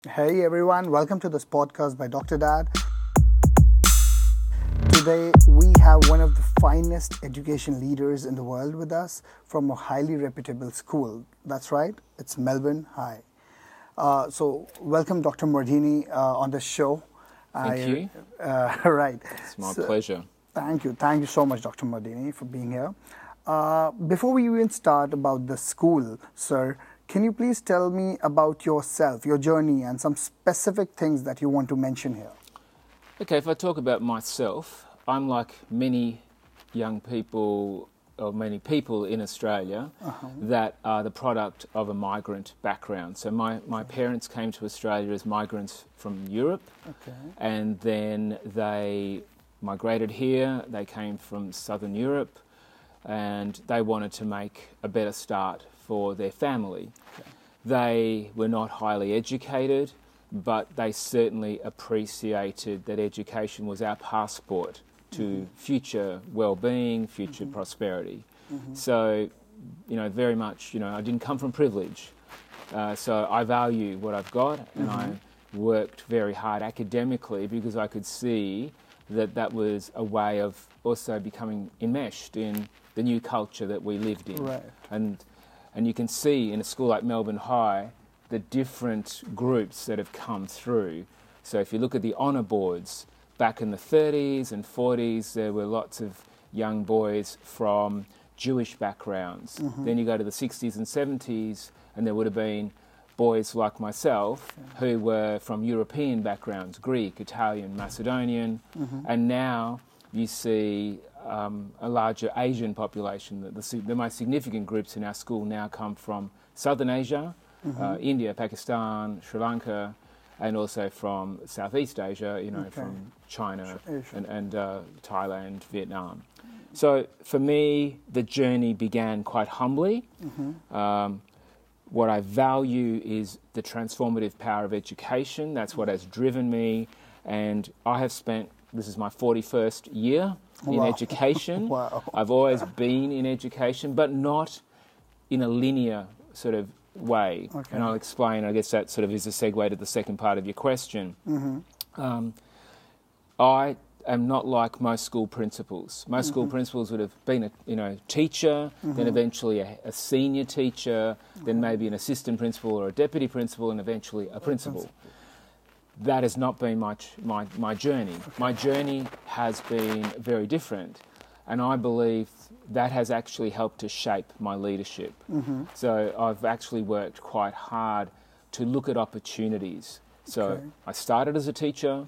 Hey everyone, welcome to this podcast by Dr. Dad. Today we have one of the finest education leaders in the world with us from a highly reputable school. That's right, it's Melbourne High. Welcome Dr. Mardini on the show. Thank you. Right. It's my pleasure. Thank you. Thank you so much, Dr. Mardini, for being here. Before we even start about the school, sir, can you please tell me about yourself, your journey, and some specific things that you want to mention here? Okay, if I talk about myself, I'm like many young people or many people in Australia that are the product of a migrant background. So my parents came to Australia as migrants from Europe, and then they migrated here. They came from Southern Europe, and they wanted to make a better start for their family. They were not highly educated, but they certainly appreciated that education was our passport to future well-being, future prosperity. So, very much, I didn't come from privilege. So I value what I've got, and I worked very hard academically because I could see that was a way of also becoming enmeshed in the new culture that we lived in. Right. And you can see in a school like Melbourne High the different groups that have come through. So if you look at the honour boards, back in the 30s and 40s, there were lots of young boys from Jewish backgrounds. Then you go to the 60s and 70s, and there would have been boys like myself who were from European backgrounds, Greek, Italian, Macedonian, and now you see a larger Asian population. The most significant groups in our school now come from Southern Asia, India, Pakistan, Sri Lanka, and also from Southeast Asia, from China and Thailand, Vietnam. So for me, the journey began quite humbly. What I value is the transformative power of education. That's what has driven me. And I have spent, this is my 41st year in education. Wow. I've always been in education, but not in a linear sort of way. And I'll explain, I guess that sort of is a segue to the second part of your question. I am not like most school principals. Most school principals would have been a teacher, then eventually a senior teacher, then maybe an assistant principal or a deputy principal, and eventually a principal. That has not been my journey. My journey has been very different, and I believe that has actually helped to shape my leadership. So I've actually worked quite hard to look at opportunities. So I started as a teacher.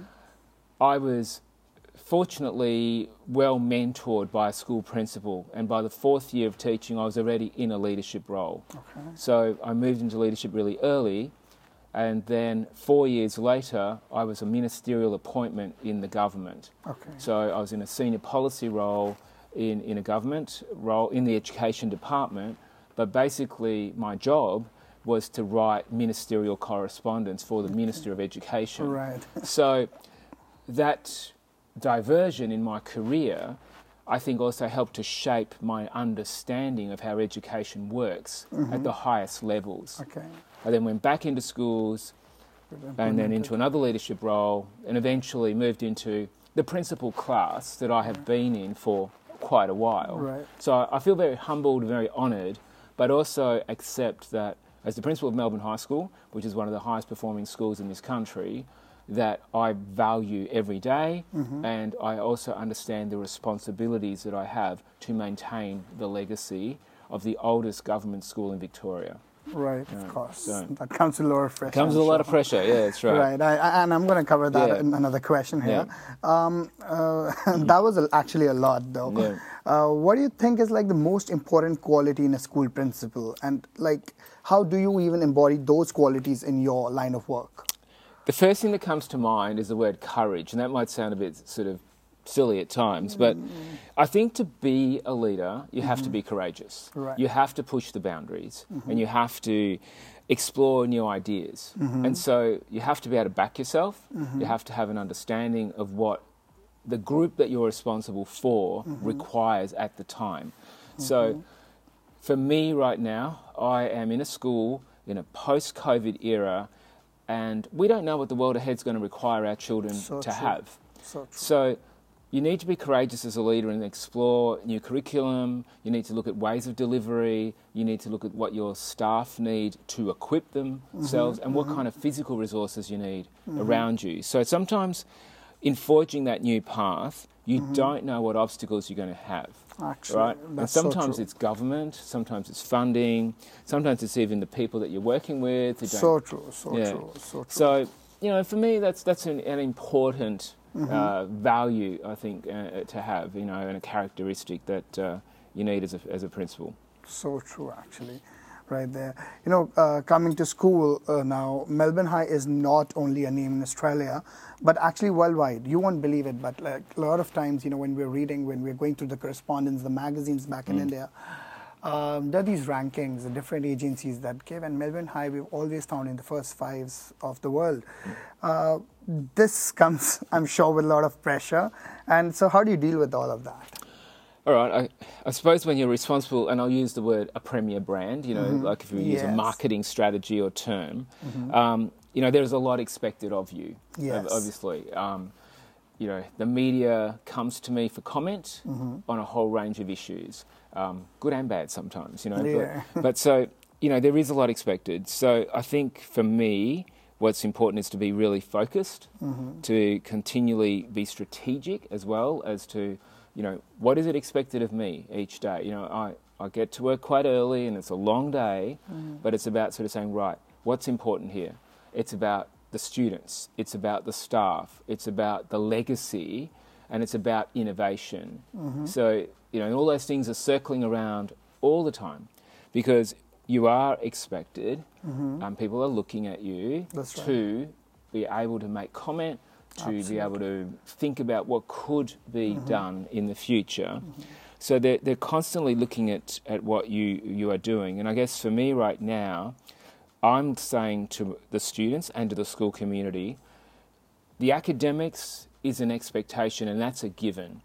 I was fortunately well mentored by a school principal, and by the fourth year of teaching I was already in a leadership role. So I moved into leadership really early, and then 4 years later I was a ministerial appointment in the government. So I was in a senior policy role in a government role in the education department, but basically my job was to write ministerial correspondence for the Minister of Education. So that diversion in my career, I think, also helped to shape my understanding of how education works at the highest levels. I then went back into schools and then into another leadership role, and eventually moved into the principal class that I have been in for quite a while. So I feel very humbled, very honoured, but also accept that as the principal of Melbourne High School, which is one of the highest performing schools in this country, that I value every day, and I also understand the responsibilities that I have to maintain the legacy of the oldest government school in Victoria. Of course. So that comes with a lot of pressure. Comes with a lot of pressure, yeah, that's right. And I'm going to cover that in another question here. That was actually a lot, though. What do you think is like the most important quality in a school principal, and like how do you even embody those qualities in your line of work? The first thing that comes to mind is the word courage, and that might sound a bit sort of silly at times, but I think to be a leader, you have to be courageous. You have to push the boundaries, and you have to explore new ideas. And so you have to be able to back yourself. You have to have an understanding of what the group that you're responsible for requires at the time. So for me right now, I am in a school in a post-COVID era and we don't know what the world ahead is going to require our children to have. So you need to be courageous as a leader and explore new curriculum. You need to look at ways of delivery. You need to look at what your staff need to equip themselves and what kind of physical resources you need around you. So sometimes in forging that new path, you don't know what obstacles you're going to have. Actually, right? And sometimes it's government, sometimes it's funding, sometimes it's even the people that you're working with. So true. So, for me, that's an important value, I think, to have, and a characteristic that you need as a principal. So true, actually. Right there. Coming to school now, Melbourne High is not only a name in Australia, but actually worldwide. You won't believe it, but like a lot of times, when we're going through the correspondence, the magazines back in India, there are these rankings, the different agencies that give, and Melbourne High we've always found in the first 5 of the world. This comes, I'm sure, with a lot of pressure. And so how do you deal with all of that? All right, I suppose when you're responsible, and I'll use the word a premier brand, like if you use a marketing strategy or term, there's a lot expected of you, obviously. The media comes to me for comment on a whole range of issues, good and bad sometimes, But so, there is a lot expected. So I think for me, what's important is to be really focused, to continually be strategic as well as to what is it expected of me each day? I get to work quite early and it's a long day, but it's about sort of saying, right, what's important here? It's about the students, it's about the staff, it's about the legacy, and it's about innovation. So, all those things are circling around all the time because you are expected, people are looking at you to be able to make comment, to be able to think about what could be done in the future. So they're constantly looking at what you are doing. And I guess for me right now, I'm saying to the students and to the school community, the academics is an expectation and that's a given.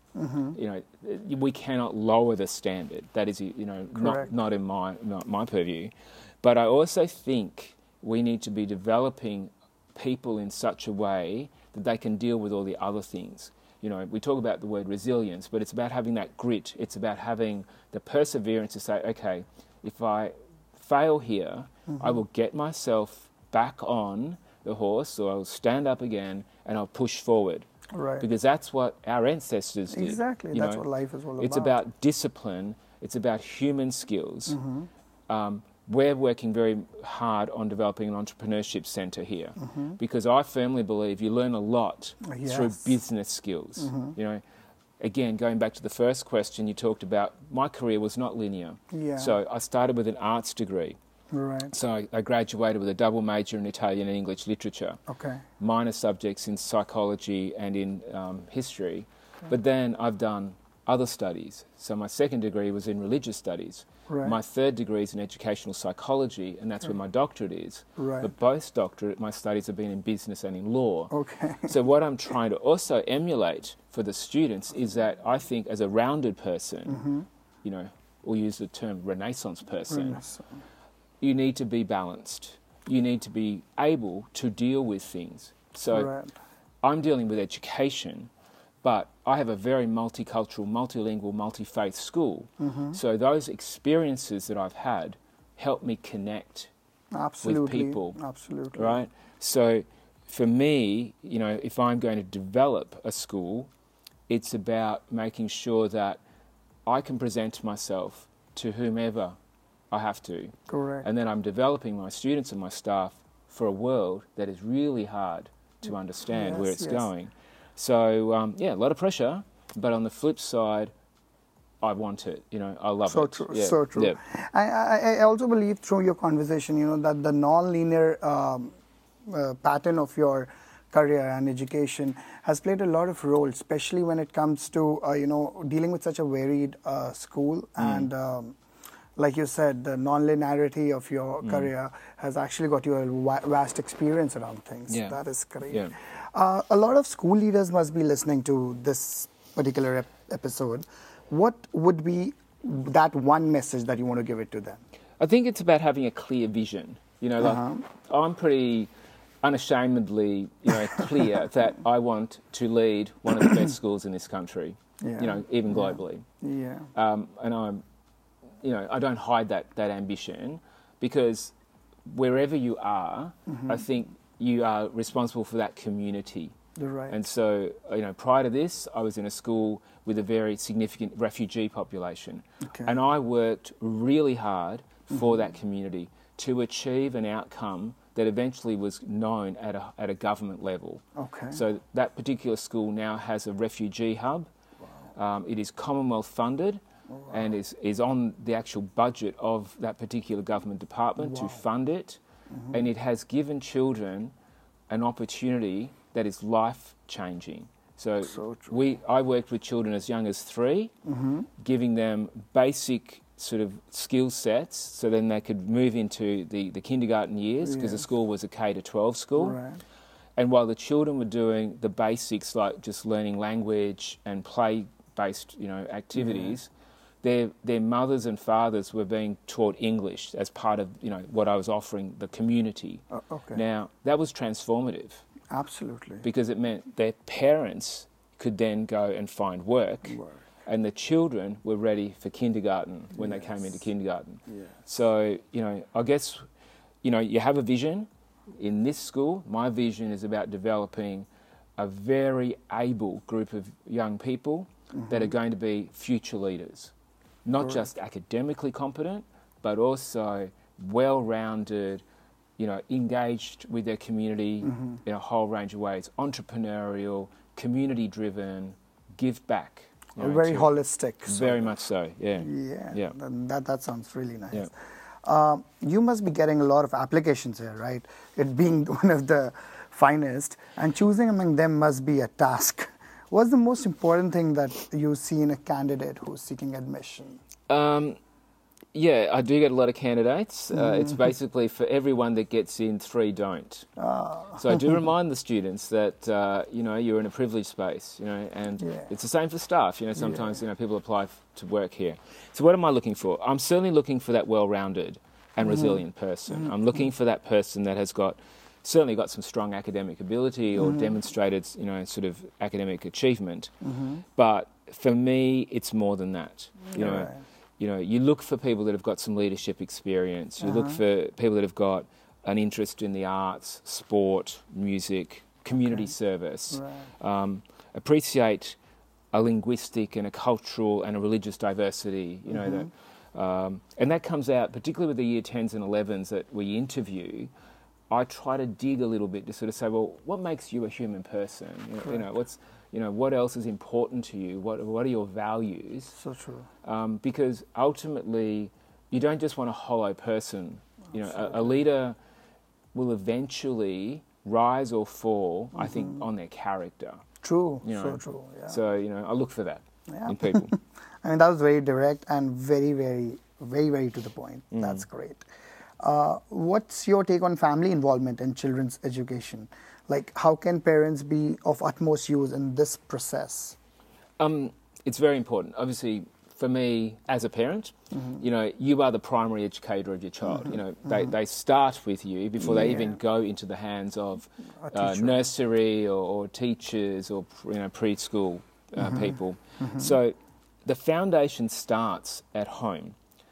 We cannot lower the standard. That is, not in my purview. But I also think we need to be developing people in such a way that they can deal with all the other things. We talk about the word resilience, but it's about having that grit. It's about having the perseverance to say, okay, if I fail here, I will get myself back on the horse, or I'll stand up again and I'll push forward. Right. Because that's what our ancestors did. Exactly. That's what life is all about. It's about discipline. It's about human skills. We're working very hard on developing an entrepreneurship centre here because I firmly believe you learn a lot through business skills. Again, going back to the first question you talked about, my career was not linear. So I started with an arts degree. Right. So I graduated with a double major in Italian and English literature. Minor subjects in psychology and in history. But then I've done other studies. So my second degree was in religious studies. My third degree is in educational psychology, and that's where my doctorate is. But both my studies have been in business and in law. So what I'm trying to also emulate for the students is that I think as a rounded person, we'll use the term Renaissance person, you need to be balanced. You need to be able to deal with things. So I'm dealing with education, but I have a very multicultural, multilingual, multi-faith school. So those experiences that I've had help me connect with people. Right? So for me, if I'm going to develop a school, it's about making sure that I can present myself to whomever I have to. And then I'm developing my students and my staff for a world that is really hard to understand where it's going. So, a lot of pressure, but on the flip side, I want it, I love it. So true. I also believe through your conversation, that the non-linear pattern of your career and education has played a lot of role, especially when it comes to, dealing with such a varied school and like you said, the non-linearity of your career has actually got you a vast experience around things. That is great. A lot of school leaders must be listening to this particular episode. What would be that one message that you want to give it to them? I think it's about having a clear vision. I'm unashamedly, clear that I want to lead one of the best schools in this country, even globally. Yeah. And I don't hide that ambition, because wherever you are, I think you are responsible for that community. Right. And so, prior to this, I was in a school with a very significant refugee population. Okay. And I worked really hard for that community to achieve an outcome that eventually was known at a government level. Okay. So that particular school now has a refugee hub. Wow. It is Commonwealth funded. Wow. And is on the actual budget of that particular government department to fund it. And it has given children an opportunity that is life-changing. So I worked with children as young as 3, giving them basic sort of skill sets so then they could move into the kindergarten years, because the school was a K-12 school. Right. And while the children were doing the basics like just learning language and play-based activities, their mothers and fathers were being taught English as part of what I was offering the community. Okay. Now, that was transformative. Absolutely. Because it meant their parents could then go and find work. And the children were ready for kindergarten when they came into kindergarten. Yes. So, I guess, you have a vision. In this school, my vision is about developing a very able group of young people that are going to be future leaders. Not just academically competent, but also well-rounded, engaged with their community in a whole range of ways. Entrepreneurial, community-driven, give back. Very holistic. Very much so, yeah. Yeah. That sounds really nice. Yeah. You must be getting a lot of applications here, right? It being one of the finest, and choosing among them must be a task. What's the most important thing that you see in a candidate who's seeking admission? Yeah, I do get a lot of candidates. It's basically for everyone that gets in, 3 don't. So I do remind the students that, you're in a privileged space, and it's the same for staff. Sometimes, people apply to work here. So what am I looking for? I'm certainly looking for that well-rounded and resilient person. I'm looking for that person that has certainly got some strong academic ability or demonstrated, sort of academic achievement. But for me, it's more than that. You look for people that have got some leadership experience. You look for people that have got an interest in the arts, sport, music, community service. Right. Appreciate a linguistic and a cultural and a religious diversity. And that comes out particularly with the year 10s and 11s that we interview. I try to dig a little bit to sort of say, well, what makes you a human person? What else is important to you? What are your values? So true. Because ultimately, you don't just want a hollow person. A leader will eventually rise or fall, I think, on their character. True. So true. Yeah. So, I look for that in people. I mean, that was very direct and very, very, very, very to the point. That's great. What's your take on family involvement in children's education? Like, how can parents be of utmost use in this process? It's very important. Obviously, for me, as a parent, you are the primary educator of your child. They start with you before they even go into the hands of nursery or teachers or preschool people. So the foundation starts at home.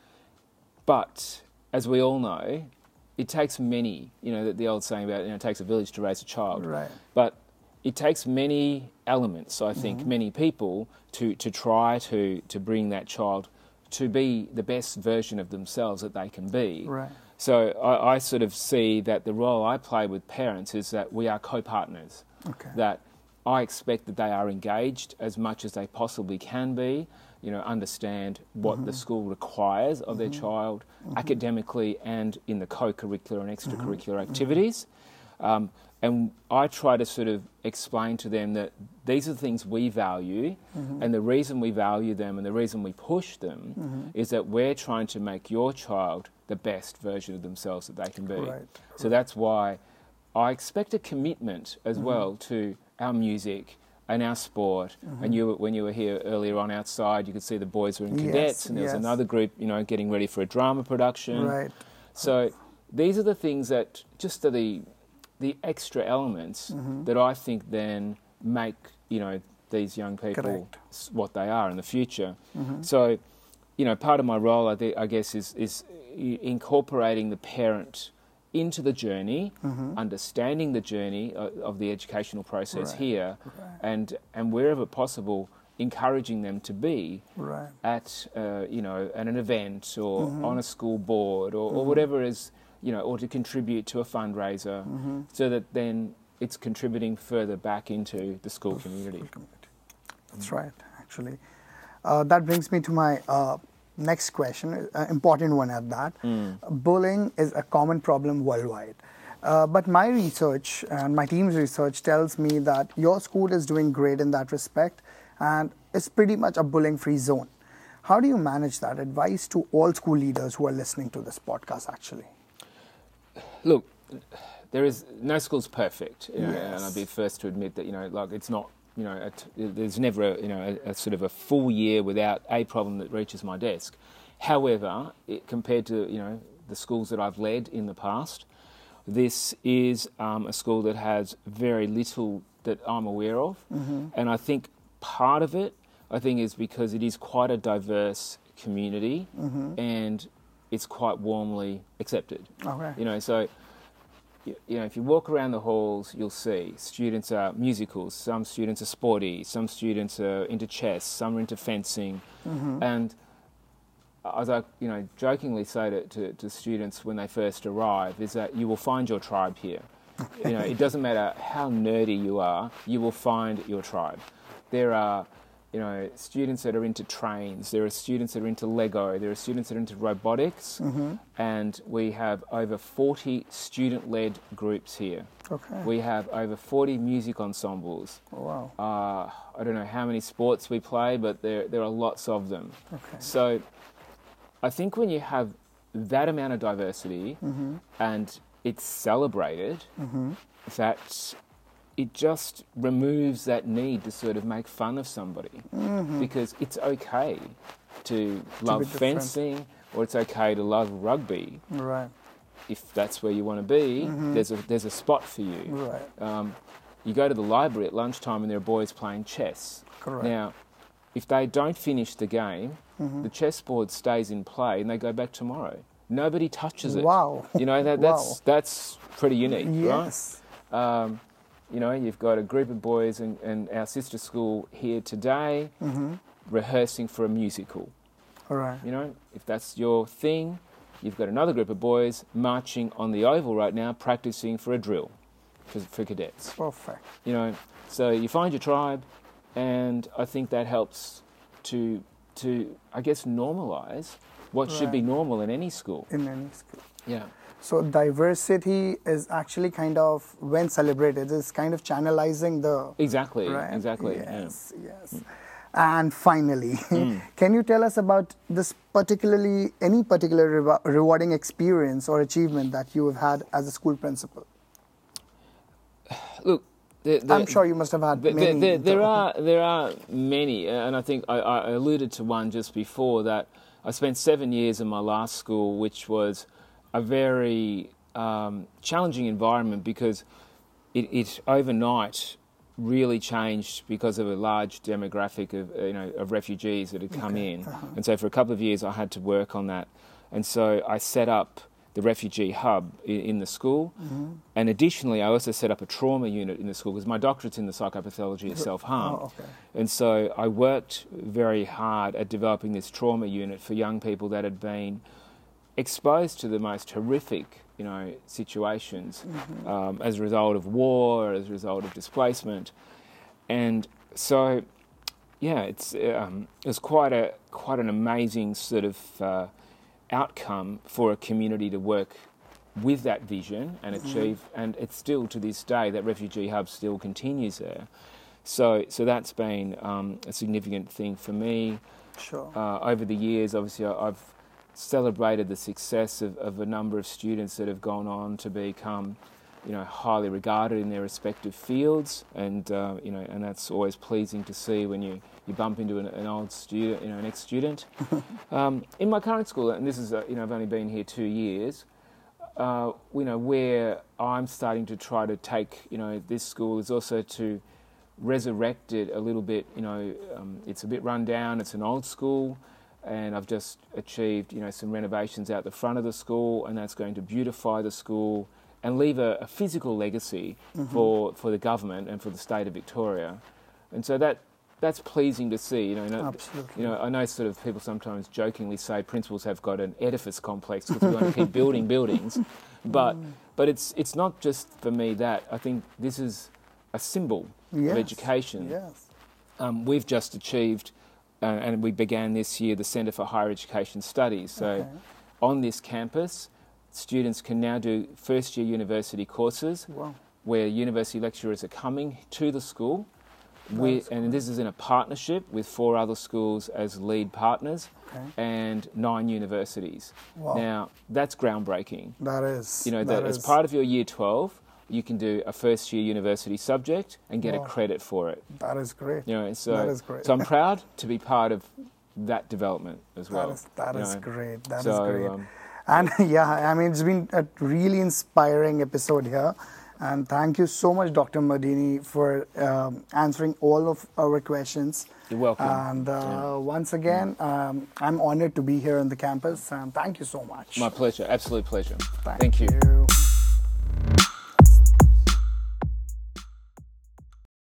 But as we all know, it takes many, the old saying about, it takes a village to raise a child. Right. But it takes many elements, I think, many people to try to bring that child to be the best version of themselves that they can be. Right. So I sort of see that the role I play with parents is that we are co-partners. Okay. That I expect that they are engaged as much as they possibly can be, understand what the school requires of their child academically and in the co-curricular and extracurricular activities. And I try to sort of explain to them that these are the things we value, and the reason we value them and the reason we push them is that we're trying to make your child the best version of themselves that they can be. Right. So that's why I expect a commitment as well to our music and our sport. And when you were here earlier on outside, you could see the boys were in cadets, and there was another group, getting ready for a drama production. Right. So these are the things that just are the the extra elements that I think then make, these young people what they are in the future. So, part of my role, I guess, is incorporating the parent into the journey, understanding the journey of the educational process here, and wherever possible, encouraging them to be at an event or on a school board or whatever is, or to contribute to a fundraiser, so that then it's contributing further back into the school community. That's right, actually. That brings me to my next question, an important one at that. Bullying is a common problem worldwide. But my research and my team's research tells me that your school is doing great in that respect and it's pretty much a bullying-free zone. How do you manage that? Advice to all school leaders who are listening to this podcast, actually. Look, no school's perfect, and I'll be first to admit that, it's not, there's never a sort of a full year without a problem that reaches my desk. However, compared to, the schools that I've led in the past, this is a school that has very little that I'm aware of. And I think part of it, is because it is quite a diverse community and it's quite warmly accepted. Okay. So, if you walk around the halls, you'll see students are musicals, some students are sporty, some students are into chess, some are into fencing. And as I, jokingly say to students when they first arrive, is that you will find your tribe here. It doesn't matter how nerdy you are, you will find your tribe. There are, students that are into trains, there are students that are into Lego, there are students that are into robotics, and we have over 40 student-led groups here. Okay. We have over 40 music ensembles. Oh, wow. I don't know how many sports we play, but there are lots of them. Okay. So I think when you have that amount of diversity and it's celebrated, that it just removes that need to sort of make fun of somebody, because it's okay to love fencing or it's okay to love rugby. Right. If that's where you want to be, there's a spot for you. Right. You go to the library at lunchtime and there are boys playing chess. Correct. Now, if they don't finish the game, the chessboard stays in play and they go back tomorrow. Nobody touches it. Wow. That's pretty unique, yes. Right? You've got a group of boys and our sister school here today rehearsing for a musical. All right. If that's your thing, you've got another group of boys marching on the oval right now practicing for a drill for cadets. Perfect. So you find your tribe, and I think that helps to I guess, normalise what should be normal in any school. In any school. Yeah. So diversity is actually kind of, when celebrated, is kind of channelizing the... Exactly, exactly. Yes, yes. And finally, can you tell us about this any particular rewarding experience or achievement that you have had as a school principal? Look, I'm sure you must have had many. There are many, and I think I alluded to one just before, that I spent 7 years in my last school, which was a very challenging environment because it overnight really changed because of a large demographic of refugees that had come in. And so for a couple of years I had to work on that. And so I set up the refugee hub in the school. And additionally, I also set up a trauma unit in the school because my doctorate's in the psychopathology of self-harm. Oh, okay. And so I worked very hard at developing this trauma unit for young people that had been exposed to the most horrific, situations as a result of war, as a result of displacement. And so, it was quite an amazing sort of outcome for a community to work with that vision and achieve, and it's still to this day, that refugee hub still continues there. So that's been a significant thing for me. Sure. Over the years, obviously, I've celebrated the success of a number of students that have gone on to become, highly regarded in their respective fields, and and that's always pleasing to see when you bump into an old student, an ex-student. In my current school, and this is, I've only been here 2 years, where I'm starting to try to take, this school is also to resurrect it a little bit. It's a bit run down. It's an old school, and I've just achieved, some renovations out the front of the school, and that's going to beautify the school and leave a physical legacy for the government and for the state of Victoria. And so that's pleasing to see. Absolutely. I know sort of people sometimes jokingly say principals have got an edifice complex because we want to keep building buildings, but it's not just for me that. I think this is a symbol of education. Yes. We've just achieved, and we began this year, the Centre for Higher Education Studies. So on this campus, students can now do first-year university courses where university lecturers are coming to the school. And this is in a partnership with 4 other schools as lead partners and 9 universities. Wow. Now, that's groundbreaking. That is. As part of your Year 12, you can do a first-year university subject and get a credit for it. That is great. That is great. So I'm proud to be part of that development as well. That is great. That is great. And it's been a really inspiring episode here. And thank you so much, Dr. Madini, for answering all of our questions. You're welcome. And once again, I'm honored to be here on the campus. And thank you so much. My pleasure. Absolute pleasure. Thank you.